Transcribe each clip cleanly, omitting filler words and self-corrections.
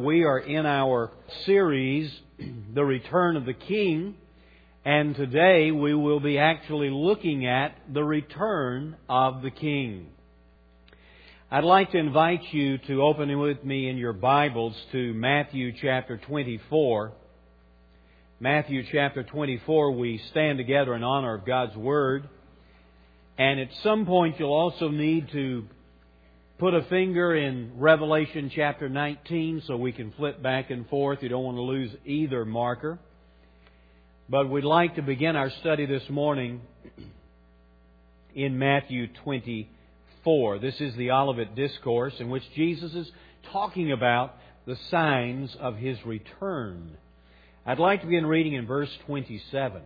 We are in our series, The Return of the King, and today we will be actually looking at the return of the King. I'd like to invite you to open with me in your Bibles to Matthew chapter 24. Matthew chapter 24, we stand together in honor of God's Word. And at some point you'll also need to put a finger in Revelation chapter 19 so we can flip back and forth. You don't want to lose either marker. But we'd like to begin our study this morning in Matthew 24. This is the Olivet Discourse in which Jesus is talking about the signs of His return. I'd like to begin reading in verse 27.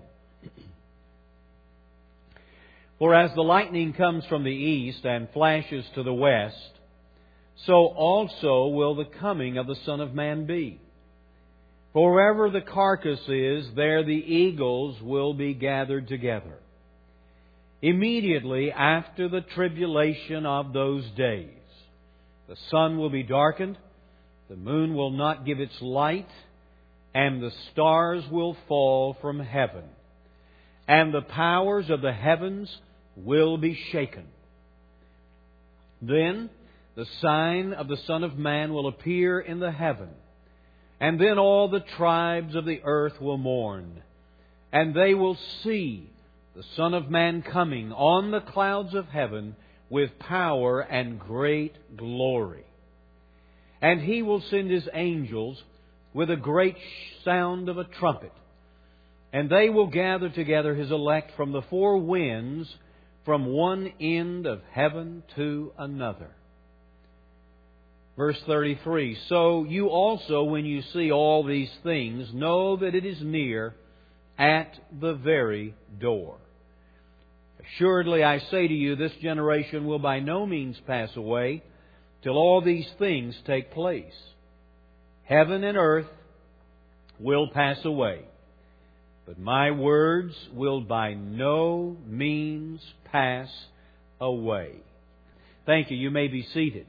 For as the lightning comes from the east and flashes to the west, so also will the coming of the Son of Man be. For wherever the carcass is, there the eagles will be gathered together. Immediately after the tribulation of those days, the sun will be darkened, the moon will not give its light, and the stars will fall from heaven, and the powers of the heavens will be shaken. Then the sign of the Son of Man will appear in the heaven, and then all the tribes of the earth will mourn, and they will see the Son of Man coming on the clouds of heaven with power and great glory. And He will send His angels with a great sound of a trumpet, and they will gather together His elect from the four winds, from one end of heaven to another. Verse 33, So you also, when you see all these things, know that it is near at the very door. Assuredly, I say to you, this generation will by no means pass away till all these things take place. Heaven and earth will pass away, but my words will by no means pass away. Thank you. You may be seated.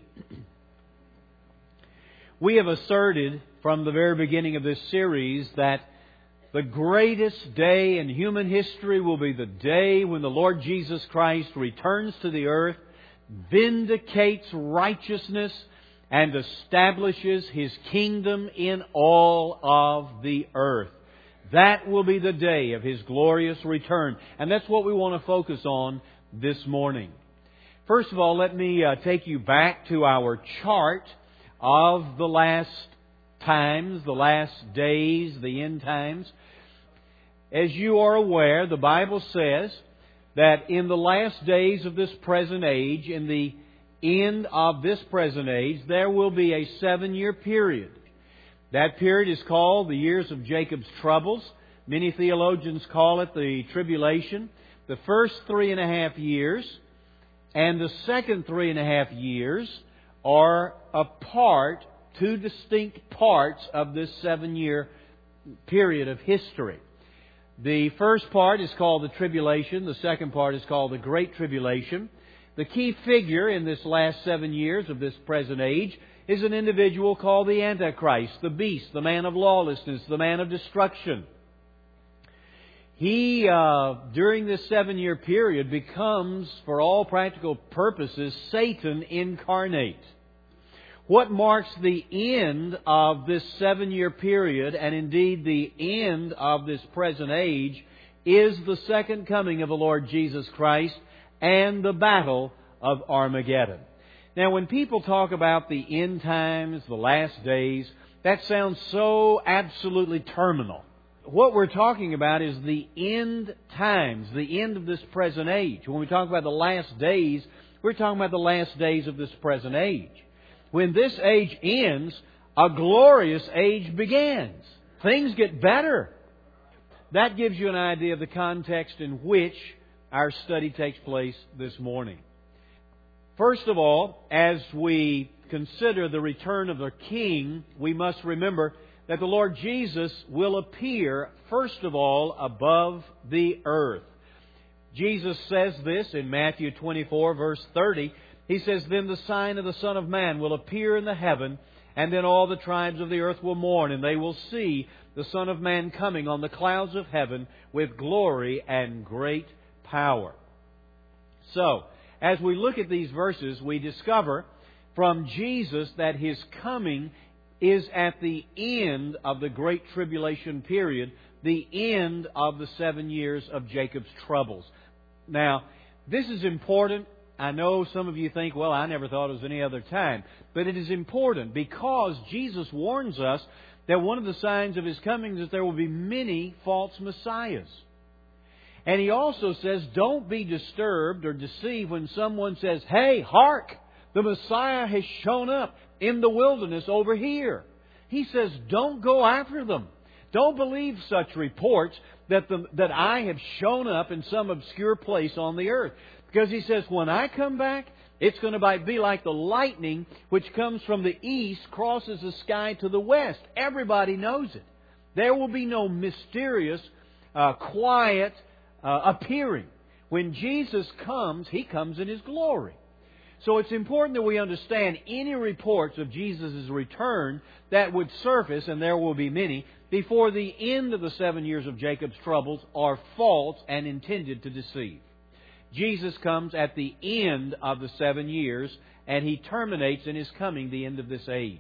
We have asserted from the very beginning of this series that the greatest day in human history will be the day when the Lord Jesus Christ returns to the earth, vindicates righteousness, and establishes His kingdom in all of the earth. That will be the day of His glorious return. And that's what we want to focus on this morning. First of all, let me take you back to our chart of the last times, the last days, the end times. As you are aware, the Bible says that in the last days of this present age, in the end of this present age, there will be a 7-year period. That period is called the years of Jacob's troubles. Many theologians call it the tribulation. The first 3.5 years and the second 3.5 years are two distinct parts of this 7-year period of history. The first part is called the tribulation. The second part is called the Great Tribulation. The key figure in this last 7 years of this present age is an individual called the Antichrist, the beast, the man of lawlessness, the man of destruction. He, during this 7-year period, becomes, for all practical purposes, Satan incarnate. What marks the end of this 7-year period, and indeed the end of this present age, is the second coming of the Lord Jesus Christ and the battle of Armageddon. Now, when people talk about the end times, the last days, that sounds so absolutely terminal. What we're talking about is the end times, the end of this present age. When we talk about the last days, we're talking about the last days of this present age. When this age ends, a glorious age begins. Things get better. That gives you an idea of the context in which our study takes place this morning. First of all, as we consider the return of the King, we must remember that the Lord Jesus will appear, first of all, above the earth. Jesus says this in Matthew 24, verse 30. He says, Then the sign of the Son of Man will appear in the heaven, And then all the tribes of the earth will mourn, and they will see the Son of Man coming on the clouds of heaven with glory and great power. So, as we look at these verses, we discover from Jesus that His coming is at the end of the Great Tribulation period, the end of the 7 years of Jacob's troubles. Now, this is important. I know some of you think, well, I never thought it was any other time. But it is important because Jesus warns us that one of the signs of His coming is that there will be many false messiahs. And He also says, don't be disturbed or deceived when someone says, hey, hark, the Messiah has shown up in the wilderness over here. He says, don't go after them. Don't believe such reports that I have shown up in some obscure place on the earth. Because He says, when I come back, it's going to be like the lightning which comes from the east, crosses the sky to the west. Everybody knows it. There will be no mysterious, quiet appearing. When Jesus comes, He comes in His glory. So it's important that we understand any reports of Jesus' return that would surface, and there will be many, before the end of the 7 years of Jacob's troubles are false and intended to deceive. Jesus comes at the end of the 7 years, and He terminates in His coming the end of this age.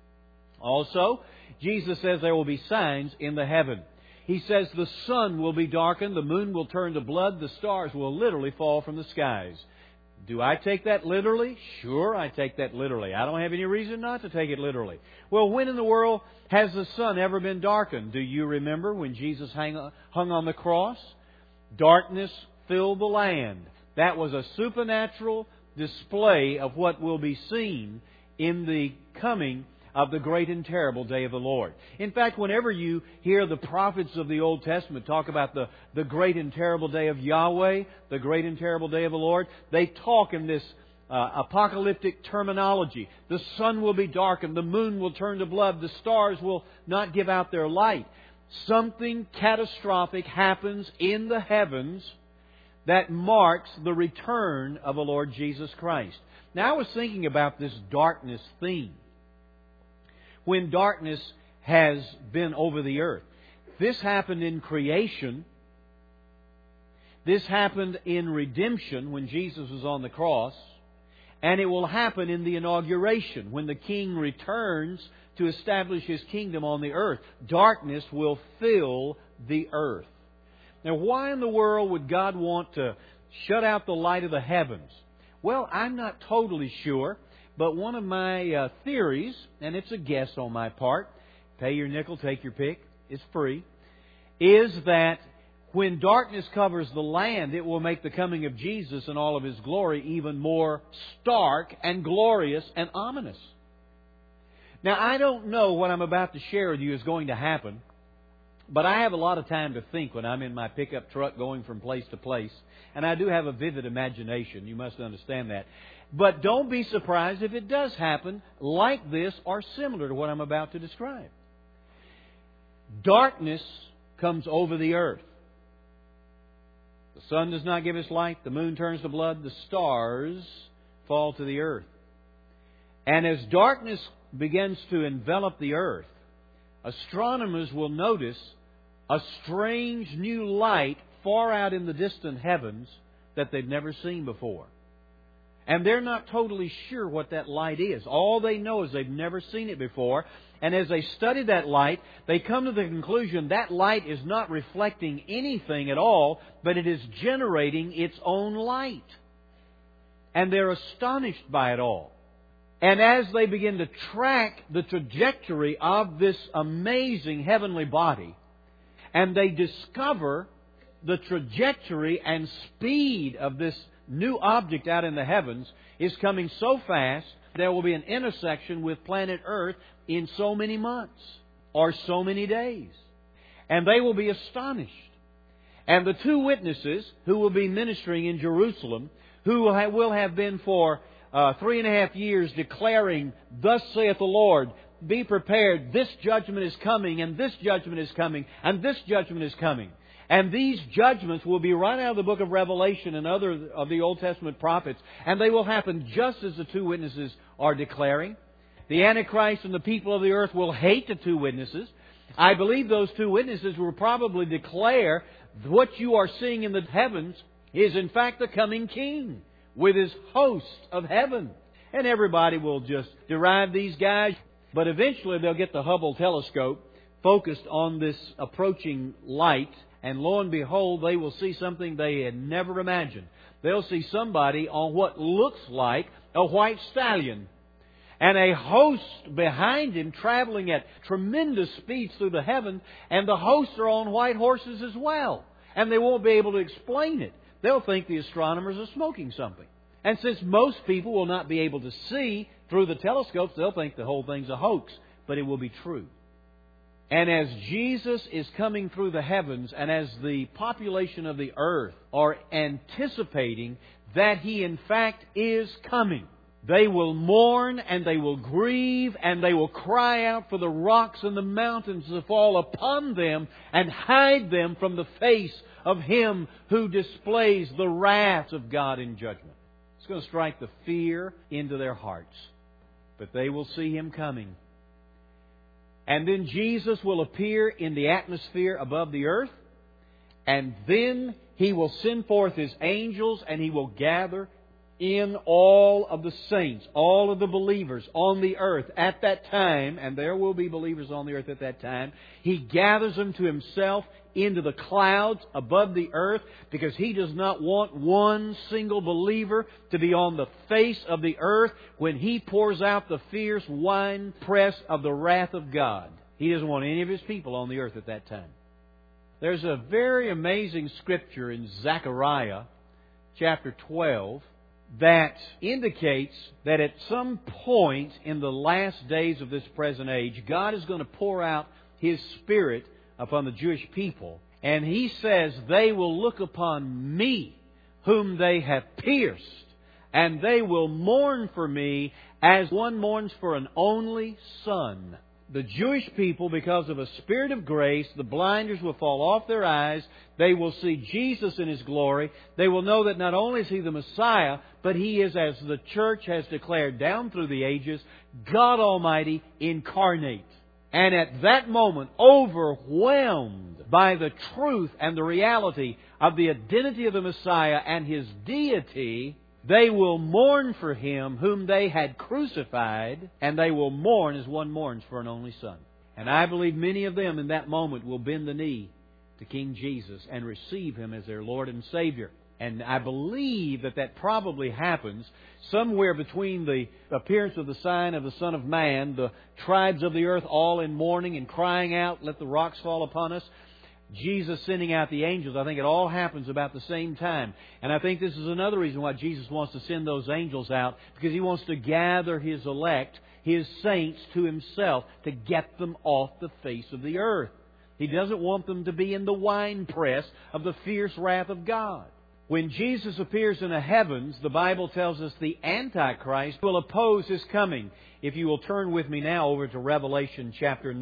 Also, Jesus says there will be signs in the heaven. He says the sun will be darkened, the moon will turn to blood, the stars will literally fall from the skies. Do I take that literally? Sure, I take that literally. I don't have any reason not to take it literally. Well, when in the world has the sun ever been darkened? Do you remember when Jesus hung on the cross? Darkness filled the land. That was a supernatural display of what will be seen in the coming of the great and terrible day of the Lord. In fact, whenever you hear the prophets of the Old Testament talk about the great and terrible day of Yahweh, the great and terrible day of the Lord, they talk in this apocalyptic terminology. The sun will be darkened, the moon will turn to blood, the stars will not give out their light. Something catastrophic happens in the heavens that marks the return of the Lord Jesus Christ. Now, I was thinking about this darkness theme. When darkness has been over the earth. This happened in creation. This happened in redemption when Jesus was on the cross. And it will happen in the inauguration when the King returns to establish His kingdom on the earth. Darkness will fill the earth. Now, why in the world would God want to shut out the light of the heavens? Well, I'm not totally sure. But one of my theories, and it's a guess on my part, pay your nickel, take your pick, it's free, is that when darkness covers the land, it will make the coming of Jesus in all of His glory even more stark and glorious and ominous. Now, I don't know what I'm about to share with you is going to happen, but I have a lot of time to think when I'm in my pickup truck going from place to place. And I do have a vivid imagination. You must understand that. But don't be surprised if it does happen like this or similar to what I'm about to describe. Darkness comes over the earth. The sun does not give its light. The moon turns to blood. The stars fall to the earth. And as darkness begins to envelop the earth, astronomers will notice a strange new light far out in the distant heavens that they've never seen before. And they're not totally sure what that light is. All they know is they've never seen it before. And as they study that light, they come to the conclusion that light is not reflecting anything at all, but it is generating its own light. And they're astonished by it all. And as they begin to track the trajectory of this amazing heavenly body, and they discover the trajectory and speed of this new object out in the heavens is coming so fast, there will be an intersection with planet Earth in so many months or so many days. And they will be astonished. And the two witnesses who will be ministering in Jerusalem, who will have been for 3.5 years declaring, "Thus saith the Lord, be prepared, this judgment is coming, and this judgment is coming, and this judgment is coming." And these judgments will be right out of the book of Revelation and other of the Old Testament prophets. And they will happen just as the two witnesses are declaring. the Antichrist and the people of the earth will hate the two witnesses. I believe those two witnesses will probably declare what you are seeing in the heavens is in fact the coming King with His host of heaven. And everybody will just deride these guys. But eventually they'll get the Hubble telescope focused on this approaching light. And lo and behold, they will see something they had never imagined. They'll see somebody on what looks like a white stallion. And a host behind him traveling at tremendous speeds through the heaven. And the hosts are on white horses as well. And they won't be able to explain it. They'll think the astronomers are smoking something. And since most people will not be able to see through the telescopes, they'll think the whole thing's a hoax. But it will be true. And as Jesus is coming through the heavens, and as the population of the earth are anticipating that He in fact is coming, they will mourn and they will grieve and they will cry out for the rocks and the mountains to fall upon them and hide them from the face of Him who displays the wrath of God in judgment. It's going to strike the fear into their hearts. But they will see Him coming. And then Jesus will appear in the atmosphere above the earth. And then He will send forth His angels and He will gather in all of the saints, all of the believers on the earth at that time. And there will be believers on the earth at that time. He gathers them to Himself into the clouds above the earth because He does not want one single believer to be on the face of the earth when He pours out the fierce winepress of the wrath of God. He doesn't want any of His people on the earth at that time. There's a very amazing scripture in Zechariah chapter 12 that indicates that at some point in the last days of this present age, God is going to pour out His Spirit upon the Jewish people. And He says, they will look upon Me, whom they have pierced, and they will mourn for Me as one mourns for an only son. The Jewish people, because of a Spirit of grace, the blinders will fall off their eyes. They will see Jesus in His glory. They will know that not only is He the Messiah, but He is, as the church has declared down through the ages, God Almighty incarnate. And at that moment, overwhelmed by the truth and the reality of the identity of the Messiah and His deity, they will mourn for Him whom they had crucified, and they will mourn as one mourns for an only son. And I believe many of them in that moment will bend the knee to King Jesus and receive Him as their Lord and Savior. And I believe that that probably happens somewhere between the appearance of the sign of the Son of Man, the tribes of the earth all in mourning and crying out, let the rocks fall upon us, Jesus sending out the angels. I think it all happens about the same time. And I think this is another reason why Jesus wants to send those angels out, because He wants to gather His elect, His saints, to Himself to get them off the face of the earth. He doesn't want them to be in the winepress of the fierce wrath of God. When Jesus appears in the heavens, the Bible tells us the Antichrist will oppose His coming. If you will turn with me now over to Revelation chapter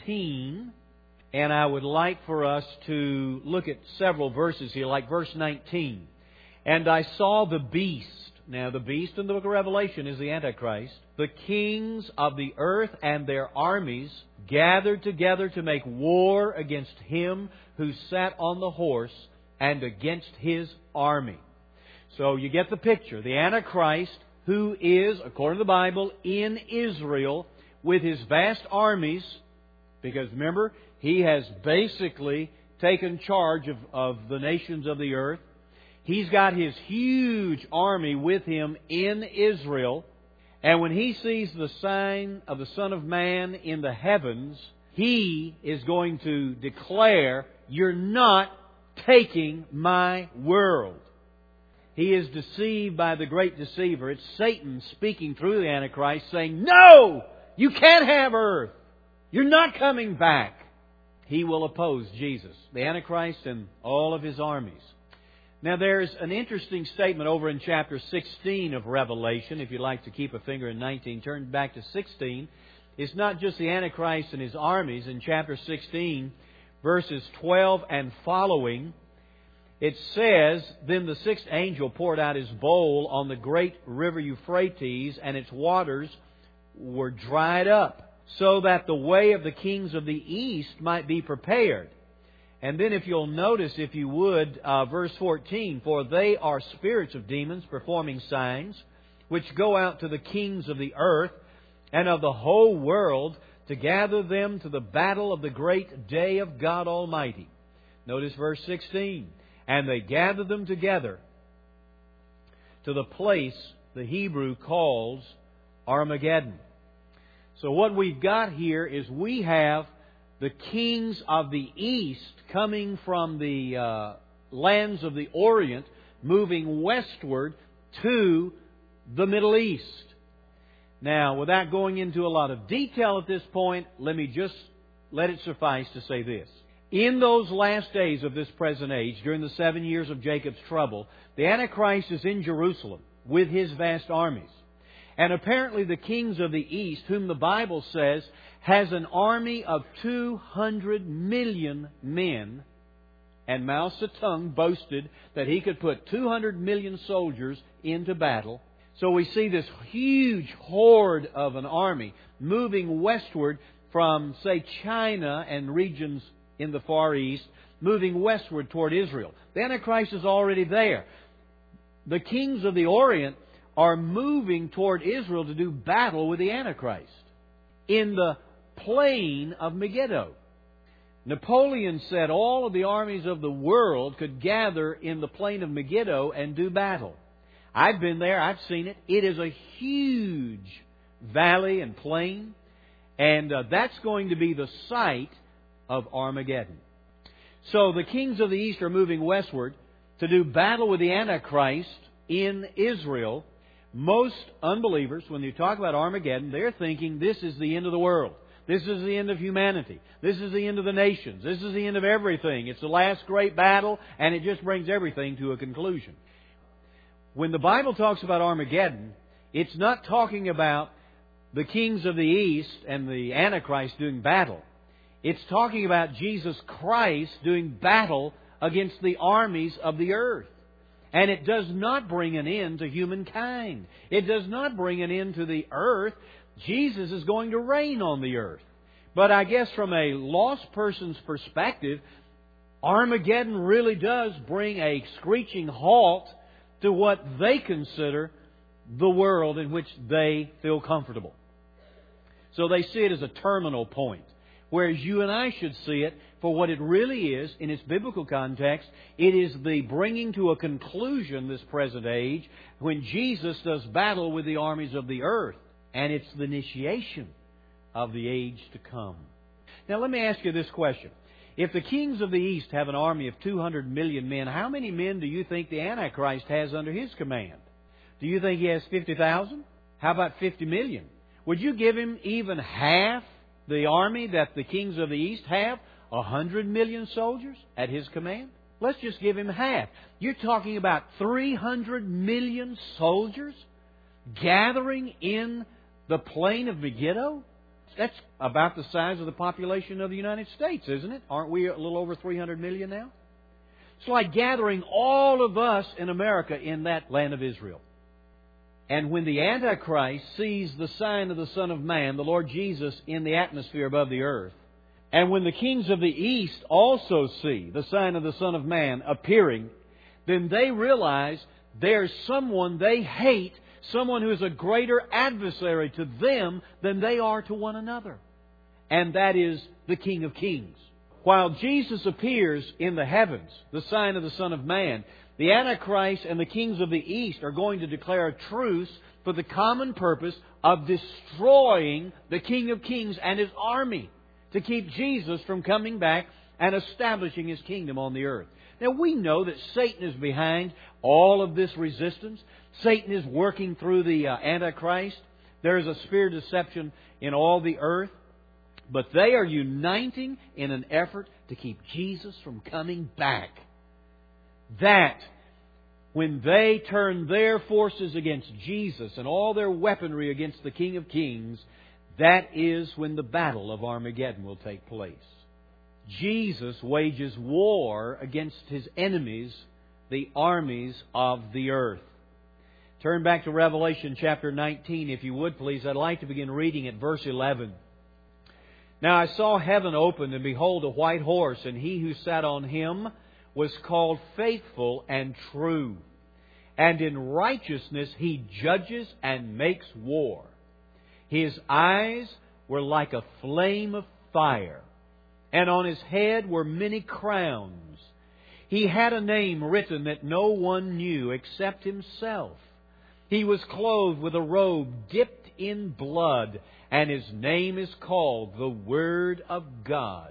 19. And I would like for us to look at several verses here, like verse 19. And I saw the beast. Now, the beast in the book of Revelation is the Antichrist. The kings of the earth and their armies gathered together to make war against Him who sat on the horse and against His army. So you get the picture. The Antichrist, who is, according to the Bible, in Israel with his vast armies, because remember, he has basically taken charge of the nations of the earth. He's got his huge army with him in Israel. And when he sees the sign of the Son of Man in the heavens, he is going to declare, you're not taking my world. He is deceived by the great deceiver. It's Satan speaking through the Antichrist saying, no! You can't have earth! You're not coming back! He will oppose Jesus, the Antichrist and all of his armies. Now there's an interesting statement over in chapter 16 of Revelation. If you'd like to keep a finger in 19, turn back to 16. It's not just the Antichrist and his armies. In chapter 16, verses 12 and following, it says, Then the sixth angel poured out his bowl on the great river Euphrates, and its waters were dried up, so that the way of the kings of the east might be prepared. And then if you'll notice, if you would, verse 14, for they are spirits of demons performing signs, which go out to the kings of the earth and of the whole world to gather them to the battle of the great day of God Almighty. Notice verse 16. And they gather them together to the place the Hebrew calls Armageddon. So what we've got here is we have the kings of the east coming from the lands of the Orient, moving westward to the Middle East. Now, without going into a lot of detail at this point, let me just let it suffice to say this. In those last days of this present age, during the 7 years of Jacob's trouble, the Antichrist is in Jerusalem with his vast armies. And apparently the kings of the east, whom the Bible says has an army of 200 million men, and Mao Zedong boasted that he could put 200 million soldiers into battle. So we see this huge horde of an army moving westward from, say, China and regions in the Far East, moving westward toward Israel. The Antichrist is already there. The kings of the Orient are moving toward Israel to do battle with the Antichrist in the plain of Megiddo. Napoleon said all of the armies of the world could gather in the plain of Megiddo and do battle. I've been there. I've seen it. It is a huge valley and plain. And that's going to be the site of Armageddon. So the kings of the east are moving westward to do battle with the Antichrist in Israel. Most unbelievers, when you talk about Armageddon, they're thinking this is the end of the world. This is the end of humanity. This is the end of the nations. This is the end of everything. It's the last great battle, and it just brings everything to a conclusion. When the Bible talks about Armageddon, it's not talking about the kings of the east and the Antichrist doing battle. It's talking about Jesus Christ doing battle against the armies of the earth. And it does not bring an end to humankind. It does not bring an end to the earth. Jesus is going to reign on the earth. But I guess from a lost person's perspective, Armageddon really does bring a screeching halt to what they consider the world in which they feel comfortable. So they see it as a terminal point. Whereas you and I should see it for what it really is in its biblical context. It is the bringing to a conclusion this present age when Jesus does battle with the armies of the earth. And it's the initiation of the age to come. Now let me ask you this question. If the kings of the east have an army of 200 million men, how many men do you think the Antichrist has under his command? Do you think he has 50,000? How about 50 million? Would you give him even half the army that the kings of the east have? 100 million soldiers at his command? Let's just give him half. You're talking about 300 million soldiers gathering in the plain of Megiddo? That's about the size of the population of the United States, isn't it? Aren't we a little over 300 million now? It's like gathering all of us in America in that land of Israel. And when the Antichrist sees the sign of the Son of Man, the Lord Jesus, in the atmosphere above the earth, and when the kings of the east also see the sign of the Son of Man appearing, then they realize there's someone they hate, someone who is a greater adversary to them than they are to one another. And that is the King of Kings. While Jesus appears in the heavens, the sign of the Son of Man, the Antichrist and the kings of the east are going to declare a truce for the common purpose of destroying the King of Kings and his army to keep Jesus from coming back and establishing His kingdom on the earth. Now we know that Satan is behind all of this resistance. Satan is working through the Antichrist. There is a spirit of deception in all the earth. But they are uniting in an effort to keep Jesus from coming back. That when they turn their forces against Jesus and all their weaponry against the King of Kings, that is when the battle of Armageddon will take place. Jesus wages war against His enemies, the armies of the earth. Turn back to Revelation chapter 19, if you would please. I'd like to begin reading at verse 11. Now I saw heaven opened, and behold, a white horse, and he who sat on him was called Faithful and True. And in righteousness he judges and makes war. His eyes were like a flame of fire, and on his head were many crowns. He had a name written that no one knew except himself. He was clothed with a robe dipped in blood, and his name is called the Word of God.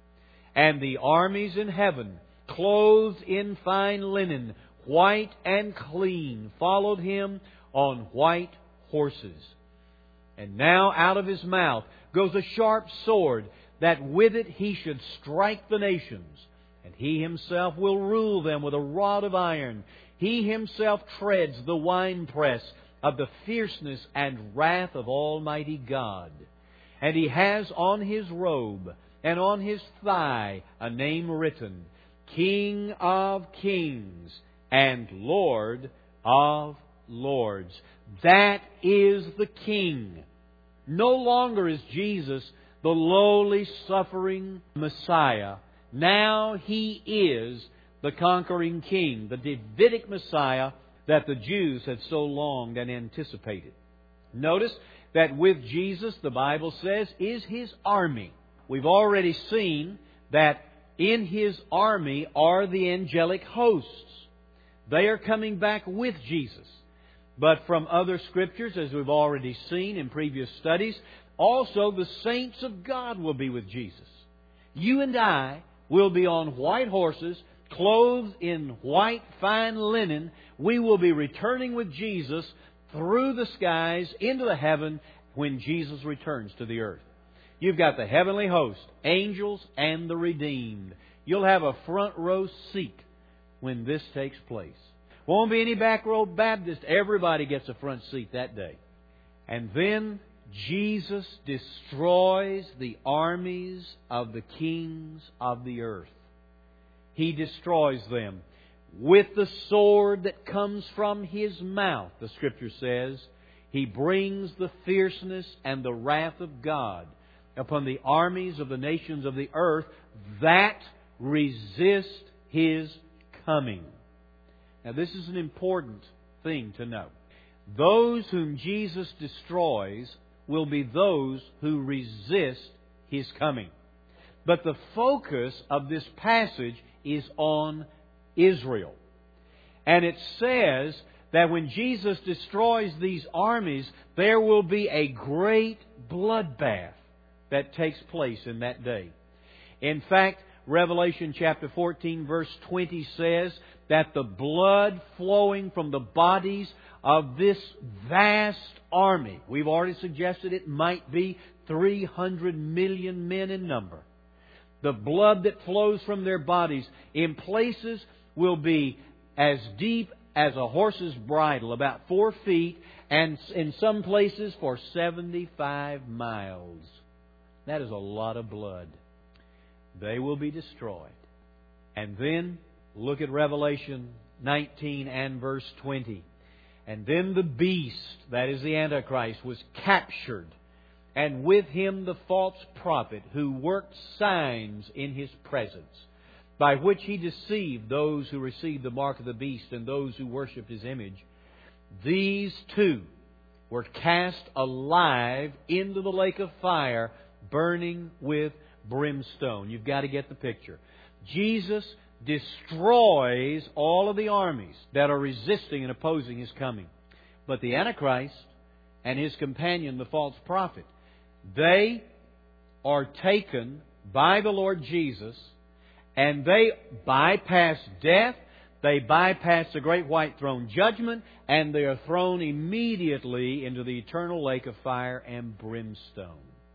And the armies in heaven, clothed in fine linen, white and clean, followed him on white horses. And now out of his mouth goes a sharp sword, that with it he should strike the nations. And he himself will rule them with a rod of iron. He himself treads the winepress of the fierceness and wrath of Almighty God. And he has on his robe and on his thigh a name written, King of Kings and Lord of Lords. That is the King. No longer is Jesus the lowly, suffering Messiah. Now He is the conquering King, the Davidic Messiah that the Jews had so longed and anticipated. Notice that with Jesus, the Bible says, is His army. We've already seen that in His army are the angelic hosts. They are coming back with Jesus. But from other Scriptures, as we've already seen in previous studies, also the saints of God will be with Jesus. You and I will be on white horses, clothed in white fine linen. We will be returning with Jesus through the skies into the heaven when Jesus returns to the earth. You've got the heavenly host, angels, and the redeemed. You'll have a front row seat when this takes place. Won't be any back row Baptist. Everybody gets a front seat that day. And then Jesus destroys the armies of the kings of the earth. He destroys them with the sword that comes from His mouth, the Scripture says. He brings the fierceness and the wrath of God upon the armies of the nations of the earth that resist His coming. Now, this is an important thing to know. Those whom Jesus destroys will be those who resist His coming. But the focus of this passage is on Israel. And it says that when Jesus destroys these armies, there will be a great bloodbath that takes place in that day. In fact, Revelation chapter 14 verse 20 says that the blood flowing from the bodies of this vast army, we've already suggested it might be 300 million men in number. The blood that flows from their bodies in places will be as deep as a horse's bridle, about 4 feet, and in some places for 75 miles. That is a lot of blood. They will be destroyed. And then, look at Revelation 19 and verse 20. And then the beast, that is the Antichrist, was captured, and with him the false prophet who worked signs in his presence, by which he deceived those who received the mark of the beast and those who worshipped his image. These two were cast alive into the lake of fire, burning with brimstone. You've got to get the picture. Jesus destroys all of the armies that are resisting and opposing His coming. But the Antichrist and his companion, the false prophet, they are taken by the Lord Jesus, and they bypass death, they bypass the great white throne judgment, and they are thrown immediately into the eternal lake of fire and brimstone.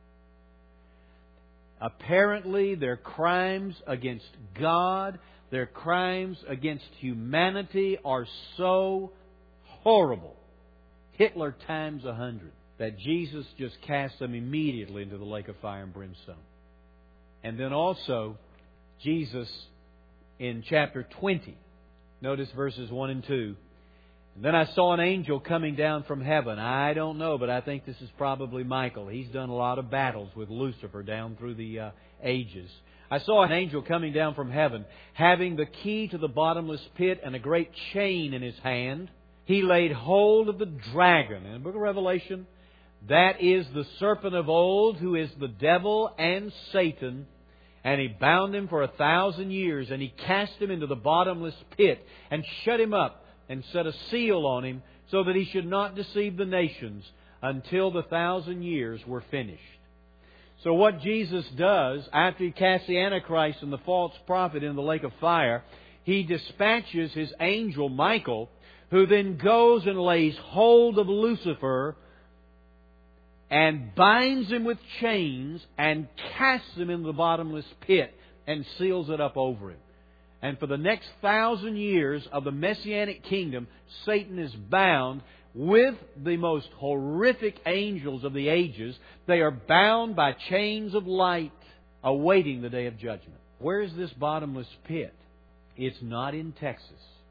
Apparently, their crimes against God, their crimes against humanity are so horrible, Hitler times 100, that Jesus just cast them immediately into the lake of fire and brimstone. And then also, Jesus in chapter 20, notice verses 1 and 2, Then I saw an angel coming down from heaven. I don't know, but I think this is probably Michael. He's done a lot of battles with Lucifer down through the ages. I saw an angel coming down from heaven, having the key to the bottomless pit and a great chain in his hand. He laid hold of the dragon. In the book of Revelation, that is the serpent of old, who is the devil and Satan. And he bound him for 1,000 years, and he cast him into the bottomless pit, and shut him up, and set a seal on him, so that he should not deceive the nations until the 1,000 years were finished. So what Jesus does, after He casts the Antichrist and the false prophet in the lake of fire, He dispatches His angel Michael, who then goes and lays hold of Lucifer and binds him with chains and casts him into the bottomless pit and seals it up over him. And for the next 1,000 years of the Messianic kingdom, Satan is bound with the most horrific angels of the ages. They are bound by chains of light, awaiting the day of judgment. Where is this bottomless pit? It's not in Texas.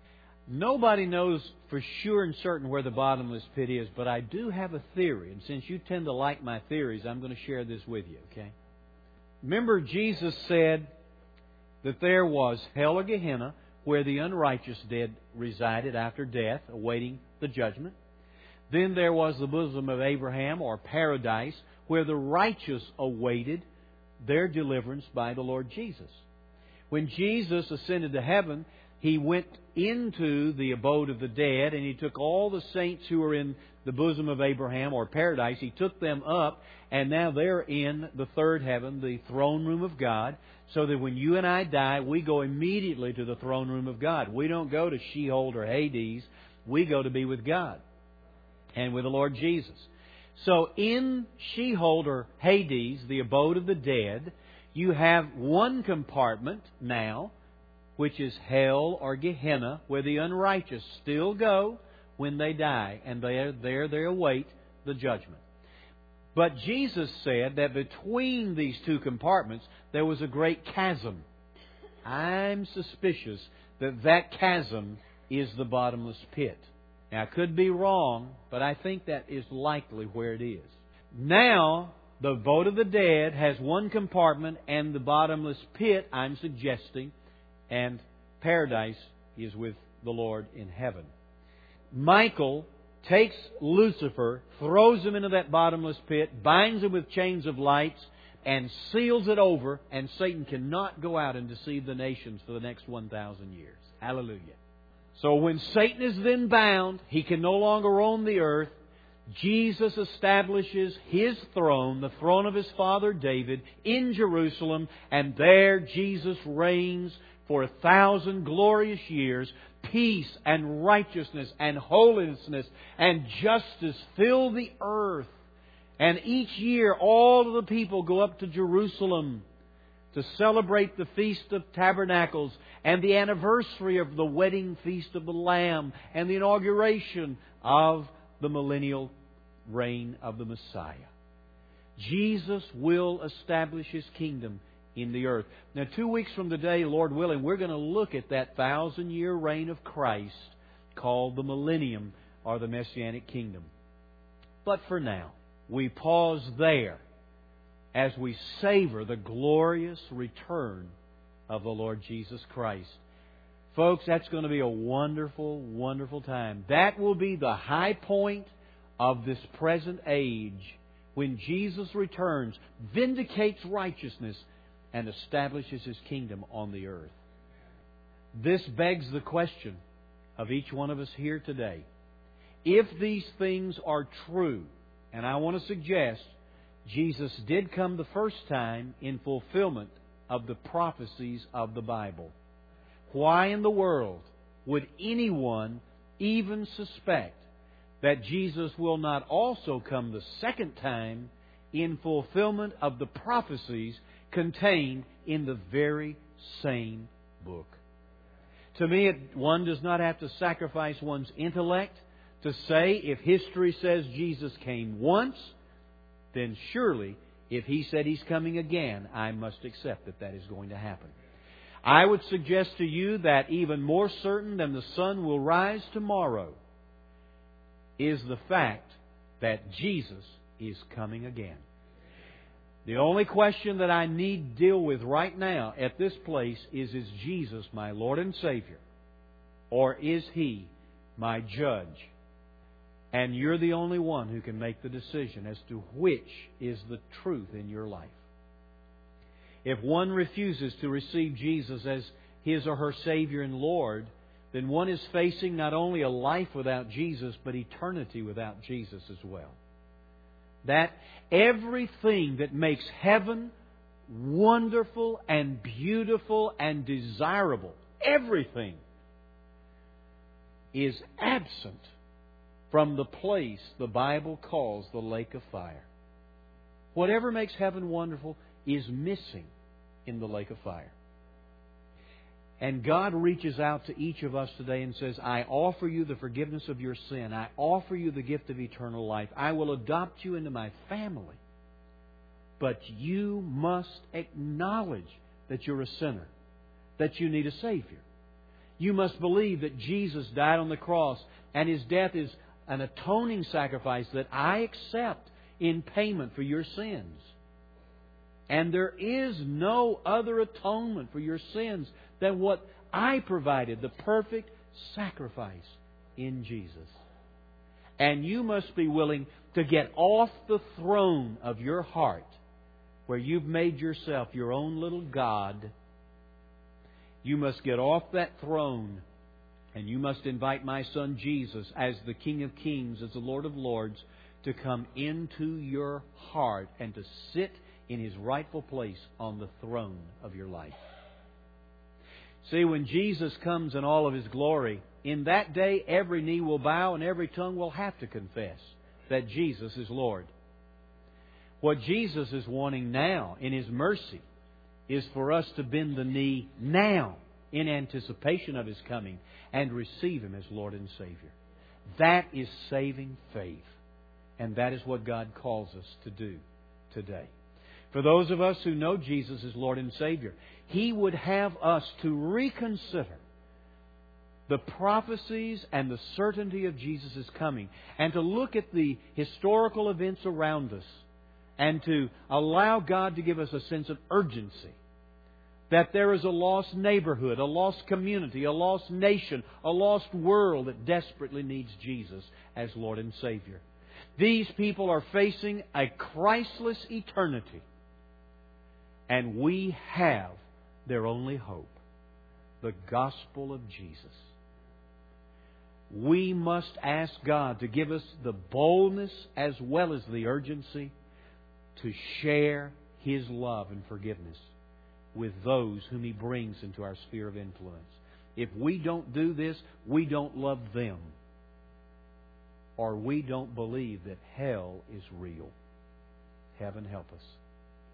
Nobody knows for sure and certain where the bottomless pit is, but I do have a theory. And since you tend to like my theories, I'm going to share this with you, okay? Remember, Jesus said that there was hell or Gehenna, where the unrighteous dead resided after death, awaiting the judgment. Then there was the bosom of Abraham, or paradise, where the righteous awaited their deliverance by the Lord Jesus. When Jesus ascended to heaven, He went into the abode of the dead, and He took all the saints who were in the bosom of Abraham, or paradise. He took them up, and now they're in the third heaven, the throne room of God, so that when you and I die, we go immediately to the throne room of God. We don't go to Sheol or Hades. We go to be with God and with the Lord Jesus. So in Sheol or Hades, the abode of the dead, you have one compartment now, which is hell or Gehenna, where the unrighteous still go when they die, and they await the judgment. But Jesus said that between these two compartments there was a great chasm. I'm suspicious that that chasm is the bottomless pit. Now, I could be wrong, but I think that is likely where it is. Now, the abode of the dead has one compartment, and the bottomless pit, I'm suggesting, and paradise is with the Lord in heaven. Michael takes Lucifer, throws him into that bottomless pit, binds him with chains of lights, and seals it over, and Satan cannot go out and deceive the nations for the next 1,000 years. Hallelujah. So when Satan is then bound, he can no longer roam the earth. Jesus establishes His throne, the throne of His father David, in Jerusalem, and there Jesus reigns for 1,000 glorious years. Peace and righteousness and holiness and justice fill the earth. And each year all of the people go up to Jerusalem to celebrate the Feast of Tabernacles and the anniversary of the wedding feast of the Lamb and the inauguration of the millennial reign of the Messiah. Jesus will establish His kingdom in the earth. Now, 2 weeks from today, Lord willing, we're going to look at that 1,000-year reign of Christ called the millennium or the Messianic kingdom. But for now, we pause there as we savor the glorious return of the Lord Jesus Christ. Folks, that's going to be a wonderful, wonderful time. That will be the high point of this present age when Jesus returns, vindicates righteousness, and establishes His kingdom on the earth. This begs the question of each one of us here today. If these things are true, and I want to suggest Jesus did come the first time in fulfillment of the prophecies of the Bible, why in the world would anyone even suspect that Jesus will not also come the second time in fulfillment of the prophecies contained in the very same book? To me, one does not have to sacrifice one's intellect to say if history says Jesus came once, then surely if He said He's coming again, I must accept that that is going to happen. I would suggest to you that even more certain than the sun will rise tomorrow, is the fact that Jesus is coming again. The only question that I need to deal with right now at this place is Jesus my Lord and Savior? Or is He my judge? And you're the only one who can make the decision as to which is the truth in your life. If one refuses to receive Jesus as his or her Savior and Lord, then one is facing not only a life without Jesus, but eternity without Jesus as well. That everything that makes heaven wonderful and beautiful and desirable, everything, is absent from the place the Bible calls the lake of fire. Whatever makes heaven wonderful is missing in the lake of fire. And God reaches out to each of us today and says, I offer you the forgiveness of your sin. I offer you the gift of eternal life. I will adopt you into my family. But you must acknowledge that you're a sinner, that you need a Savior. You must believe that Jesus died on the cross and His death is an atoning sacrifice that I accept in payment for your sins. And there is no other atonement for your sins than what I provided, the perfect sacrifice in Jesus. And you must be willing to get off the throne of your heart, where you've made yourself your own little God. You must get off that throne, and you must invite my Son Jesus as the King of Kings, as the Lord of Lords, to come into your heart and to sit in His rightful place on the throne of your life. See, when Jesus comes in all of His glory, in that day every knee will bow and every tongue will have to confess that Jesus is Lord. What Jesus is wanting now in His mercy is for us to bend the knee now in anticipation of His coming and receive Him as Lord and Savior. That is saving faith. And that is what God calls us to do today. For those of us who know Jesus as Lord and Savior, He would have us to reconsider the prophecies and the certainty of Jesus' coming, and to look at the historical events around us, and to allow God to give us a sense of urgency that there is a lost neighborhood, a lost community, a lost nation, a lost world that desperately needs Jesus as Lord and Savior. These people are facing a Christless eternity. And we have their only hope, the gospel of Jesus. We must ask God to give us the boldness as well as the urgency to share His love and forgiveness with those whom He brings into our sphere of influence. If we don't do this, we don't love them, or we don't believe that hell is real. Heaven help us.